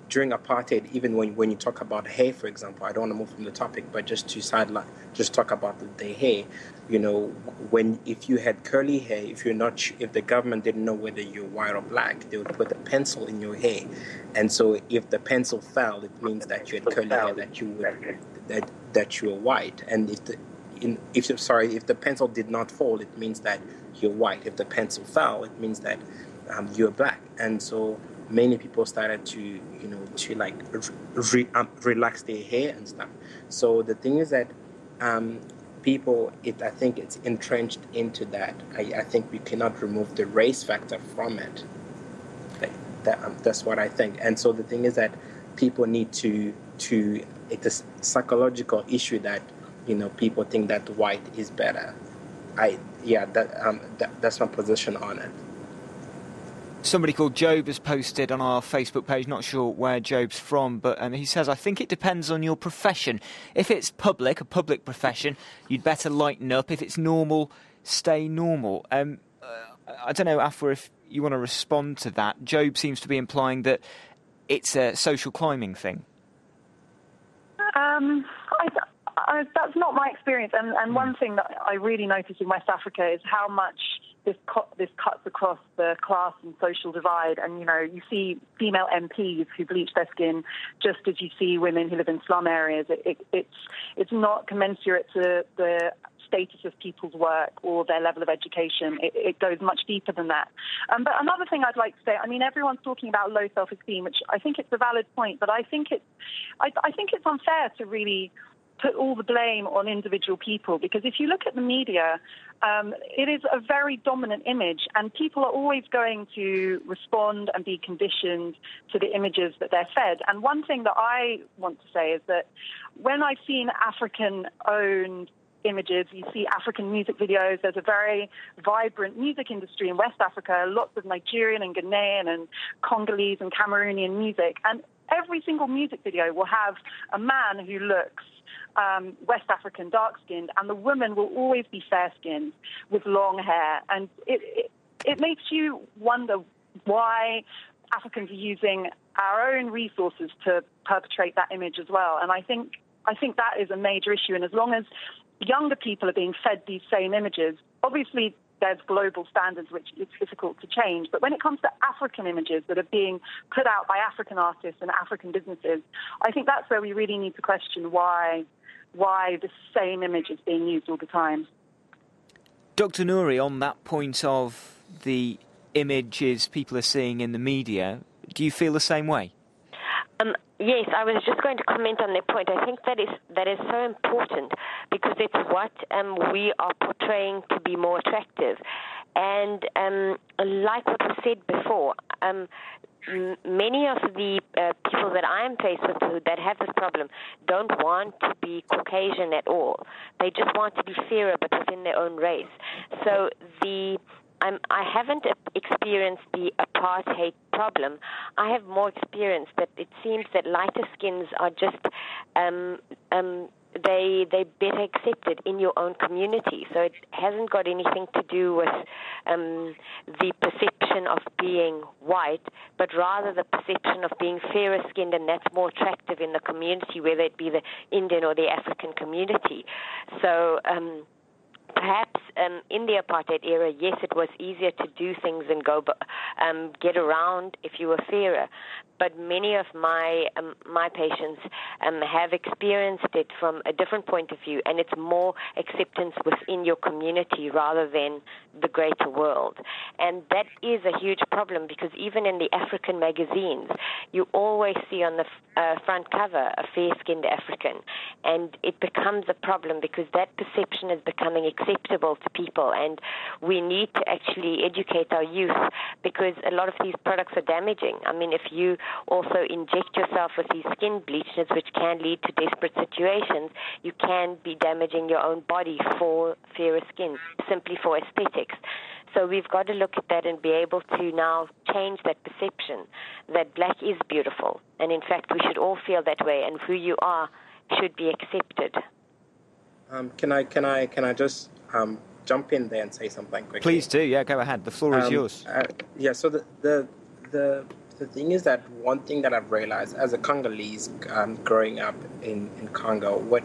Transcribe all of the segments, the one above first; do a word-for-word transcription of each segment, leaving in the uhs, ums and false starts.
during apartheid, even when when you talk about hair, for example, I don't want to move from the topic, but just to sideline, just talk about the, the hair. You know, when if you had curly hair, if you're not, if the government didn't know whether you're white or black, they would put a pencil in your hair, and so if the pencil fell, it means that you had curly hair, that you would that that you were white, and if the in, if sorry, if the pencil did not fall, it means that you're white. If the pencil fell, it means that um, you're black, and so many people started to, you know, to like re, um, relax their hair and stuff. So the thing is that um, people, it I think it's entrenched into that. I, I think we cannot remove the race factor from it. Like that, um, that's what I think. And so the thing is that people need to to it's a psychological issue that, you know, people think that white is better. I yeah that um that, that's my position on it. Somebody called Job has posted on our Facebook page, not sure where Job's from, but um, he says, I think it depends on your profession. If it's public, a public profession, you'd better lighten up. If it's normal, stay normal. Um, uh, I don't know, Afua, if you want to respond to that. Job seems to be implying that it's a social climbing thing. Um, I, I, that's not my experience. And, and one thing that I really noticed in West Africa is how much This, co- this cuts across the class and social divide. And, you know, you see female M Ps who bleach their skin just as you see women who live in slum areas. It, it, it's it's not commensurate to the status of people's work or their level of education. It, it goes much deeper than that. Um, but another thing I'd like to say, I mean, everyone's talking about low self-esteem, which I think it's a valid point, but I think it's, I, I think it's unfair to really put all the blame on individual people, because if you look at the media, um, it is a very dominant image, and people are always going to respond and be conditioned to the images that they're fed. And one thing that I want to say is that when I've seen African-owned images, you see African music videos, there's a very vibrant music industry in West Africa, lots of Nigerian and Ghanaian and Congolese and Cameroonian music, and every single music video will have a man who looks Um, West African, dark-skinned, and the woman will always be fair-skinned with long hair. And it, it, it makes you wonder why Africans are using our own resources to perpetrate that image as well. And I think I think that is a major issue. And as long as younger people are being fed these same images, obviously there's global standards which it's difficult to change. But when it comes to African images that are being put out by African artists and African businesses, I think that's where we really need to question why why the same image is being used all the time. Doctor Nouri, on that point of the images people are seeing in the media, do you feel the same way? Um, yes, I was just going to comment on that point. I think that is that is so important because it's what um, we are portraying to be more attractive. And um, like what was said before, um, many of the uh, people that I am faced with who, that have this problem don't want to be Caucasian at all. They just want to be fairer, but within their own race. So the I'm, I haven't experienced the apartheid problem. I have more experience that it seems that lighter skins are just um, um, they they better accepted in your own community. So it hasn't got anything to do with um, the perception of being white, but rather the perception of being fairer skinned, and that's more attractive in the community, whether it be the Indian or the African community. So um, perhaps um, in the apartheid era, yes, it was easier to do things and go um, get around if you were fairer. But many of my um, my patients um, have experienced it from a different point of view, and it's more acceptance within your community rather than the greater world. And that is a huge problem, because even in the African magazines, you always see on the uh, front cover a fair-skinned African, and it becomes a problem because that perception is becoming acceptable to people, and we need to actually educate our youth, because a lot of these products are damaging. I mean, if you also inject yourself with these skin bleachers, which can lead to desperate situations, you can be damaging your own body for fairer skin, simply for aesthetics. So we've got to look at that and be able to now change that perception that black is beautiful. And in fact, we should all feel that way, and who you are should be accepted. Um, can I can I can I just um, jump in there and say something quickly? Please do. Yeah, go ahead. The floor is um, yours. Uh, yeah. So the the the the thing is that one thing that I've realized as a Congolese um, growing up in, in Congo, what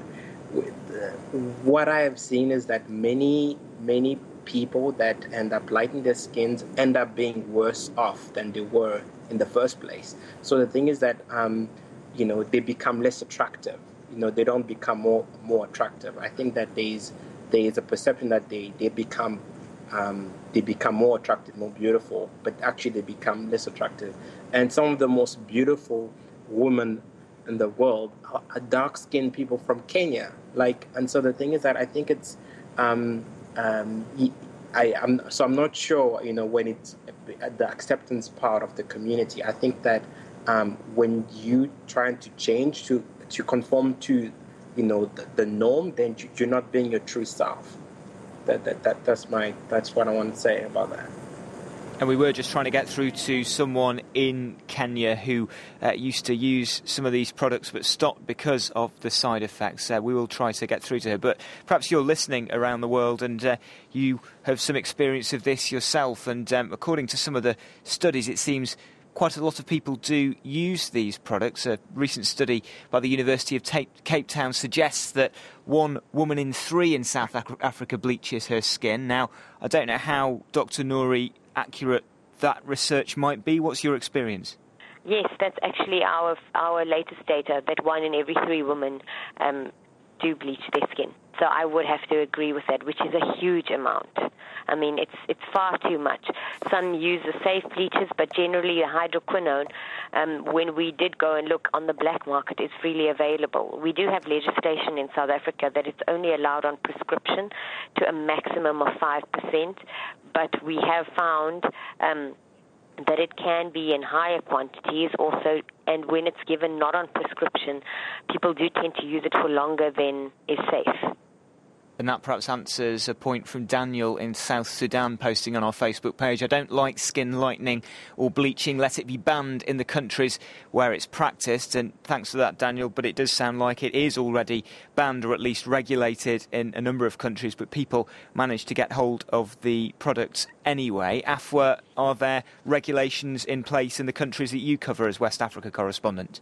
what I have seen is that many, many people that end up lightening their skins end up being worse off than they were in the first place. So the thing is that, um, you know, they become less attractive. You know, they don't become more more attractive. I think that there's there is a perception that they, they become um, they become more attractive, more beautiful, but actually they become less attractive. And some of the most beautiful women in the world are dark-skinned people from Kenya. Like, and so the thing is that I think it's, um, um, I, I'm so I'm not sure, you know, when it's the acceptance part of the community. I think that um, when you trying to change to to conform to, you know, the, the norm, then you're not being your true self. That that that that's my that's what I want to say about that. And we were just trying to get through to someone in Kenya who uh, used to use some of these products but stopped because of the side effects. Uh, we will try to get through to her. But perhaps you're listening around the world and uh, you have some experience of this yourself. And um, according to some of the studies, it seems quite a lot of people do use these products. A recent study by the University of Cape Town suggests that one woman in three in South Africa bleaches her skin. Now, I don't know how, Doctor Nouri, accurate that research might be. What's your experience? Yes, that's actually our our latest data, that one in every three women um, do bleach their skin. So I would have to agree with that, which is a huge amount. I mean, it's it's far too much. Some use the safe bleaches, but generally the hydroquinone, um, when we did go and look on the black market, is freely available. We do have legislation in South Africa that it's only allowed on prescription to a maximum of five percent, but we have found um, that it can be in higher quantities also, and when it's given not on prescription, people do tend to use it for longer than is safe. And that perhaps answers a point from Daniel in South Sudan posting on our Facebook page. I don't like skin lightening or bleaching. Let it be banned in the countries where it's practiced. And thanks for that, Daniel. But it does sound like it is already banned or at least regulated in a number of countries. But people manage to get hold of the products anyway. Afua, are there regulations in place in the countries that you cover as West Africa correspondent?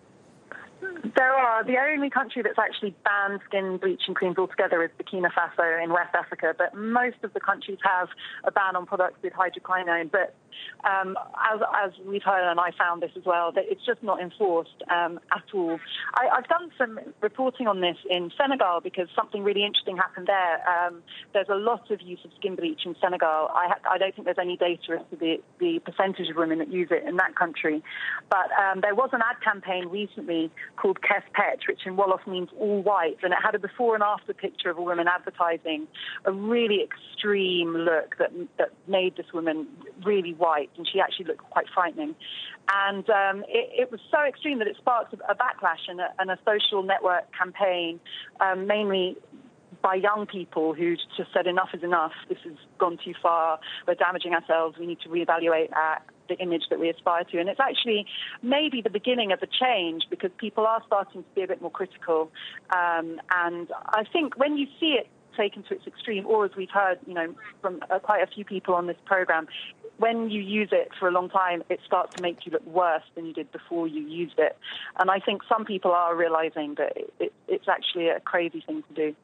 There are. The only country that's actually banned skin bleaching creams altogether is Burkina Faso in West Africa, but most of the countries have a ban on products with hydroquinone. But um, as, as we've heard, and I found this as well, that it's just not enforced um, at all. I, I've done some reporting on this in Senegal because something really interesting happened there. Um, there's a lot of use of skin bleach in Senegal. I, ha- I don't think there's any data as to the, the percentage of women that use it in that country. But um, there was an ad campaign recently called Kes Pet, which in Wolof means all white, and it had a before and after picture of a woman advertising a really extreme look that that made this woman really white, and she actually looked quite frightening. And um, it, it was so extreme that it sparked a backlash and a, and a social network campaign, um, mainly by young people who just said enough is enough, this has gone too far, we're damaging ourselves, we need to reevaluate our, the image that we aspire to. And it's actually maybe the beginning of a change because people are starting to be a bit more critical. Um, and I think when you see it taken to its extreme, or as we've heard, you know, from uh, quite a few people on this program, when you use it for a long time, it starts to make you look worse than you did before you used it. And I think some people are realizing that it, it, it's actually a crazy thing to do.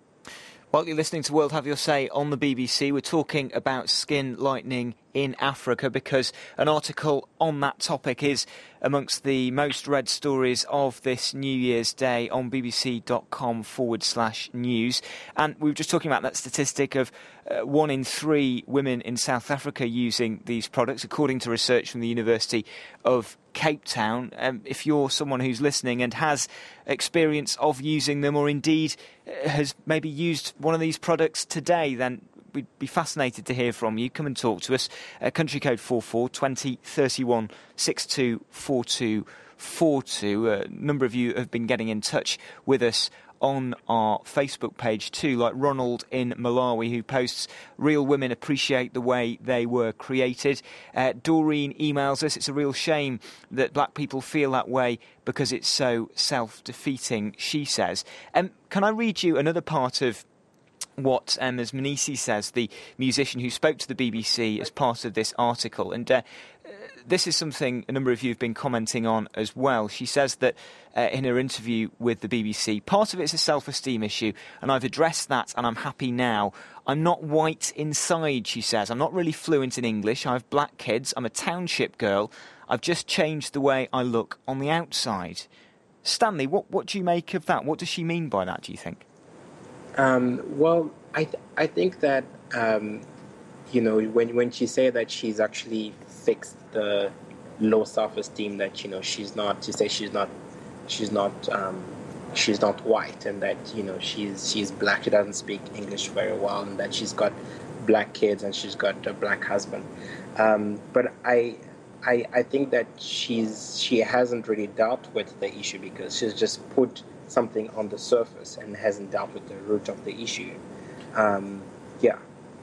While you're listening to World Have Your Say on the B B C, we're talking about skin lightening in Africa because an article on that topic is amongst the most read stories of this New Year's Day on bbc.com forward slash news. And we were just talking about that statistic of uh, one in three women in South Africa using these products, according to research from the University of Cape Town. Um, if you're someone who's listening and has experience of using them, or indeed uh, has maybe used one of these products today, then we'd be fascinated to hear from you. Come and talk to us. Uh, country code four four twenty thirty-one six two four two four two. A number of you have been getting in touch with us on our Facebook page too, like Ronald in Malawi, who posts, real women appreciate the way they were created. Uh, Doreen emails us, it's a real shame that black people feel that way because it's so self-defeating, she says. Um, can I read you another part of what um, as Manisi says, the musician who spoke to the B B C as part of this article? And uh, this is something a number of you have been commenting on as well. She says that uh, in her interview with the B B C, part of it's a self-esteem issue, and I've addressed that and I'm happy now. I'm not white inside, she says. I'm not really fluent in English. I have black kids. I'm a township girl. I've just changed the way I look on the outside. Stanley, what, what do you make of that? What does she mean by that, do you think? Um, well, I th- I think that, um, you know, when, when she said that she's actually fixed the low self-esteem, that, you know, she's not, she says she's not, she's not, um, she's not white, and that, you know, she's she's black, she doesn't speak English very well, and that she's got black kids and she's got a black husband. Um, but I, I I think that she's she hasn't really dealt with the issue, because she's just put something on the surface and hasn't dealt with the root of the issue. Um, yeah.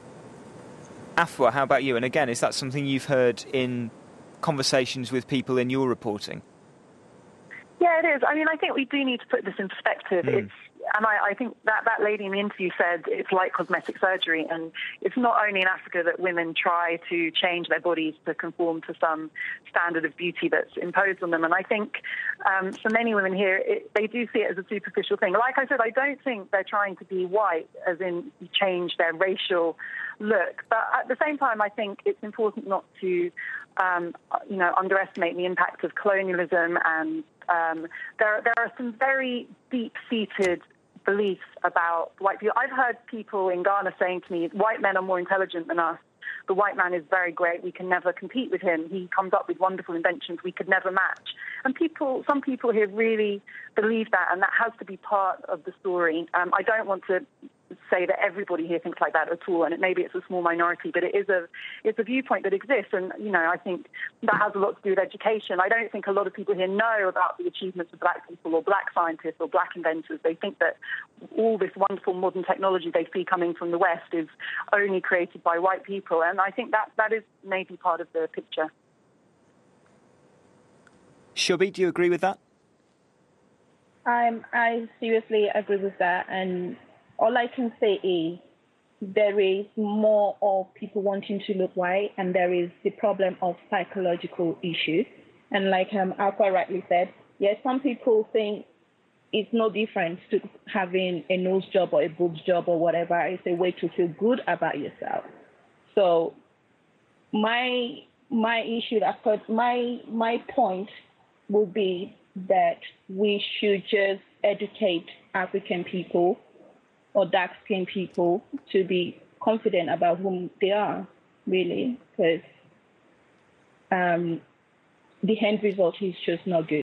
Afua, how about you? And again, is that something you've heard in conversations with people in your reporting? Yeah, it is. I mean, I think we do need to put this in perspective. Mm. It's, and I, I think that, that lady in the interview said it's like cosmetic surgery, and it's not only in Africa that women try to change their bodies to conform to some standard of beauty that's imposed on them. And I think um, for many women here, it, they do see it as a superficial thing. Like I said, I don't think they're trying to be white, as in change their racial look. But at the same time, I think it's important not to, um, you know, underestimate the impact of colonialism, and um, there there are some very deep-seated beliefs about white people. I've heard people in Ghana saying to me, white men are more intelligent than us. The white man is very great. We can never compete with him. He comes up with wonderful inventions we could never match. And people, some people here really believe that, and that has to be part of the story. Um, I don't want to say that everybody here thinks like that at all, and it, maybe it's a small minority, but it is a it's a viewpoint that exists, and you know I think that has a lot to do with education. I don't think a lot of people here know about the achievements of black people or black scientists or black inventors. They think that all this wonderful modern technology they see coming from the West is only created by white people, and I think that that is maybe part of the picture. Shubi, do you agree with that? Um, I seriously agree with that, and all I can say is there is more of people wanting to look white, and there is the problem of psychological issues. And like um, Alpha rightly said, yes, some people think it's no different to having a nose job or a boobs job or whatever. It's a way to feel good about yourself. So my my issue, my my point would be that we should just educate African people or dark-skinned people to be confident about whom they are, really, because um, the end result is just not good.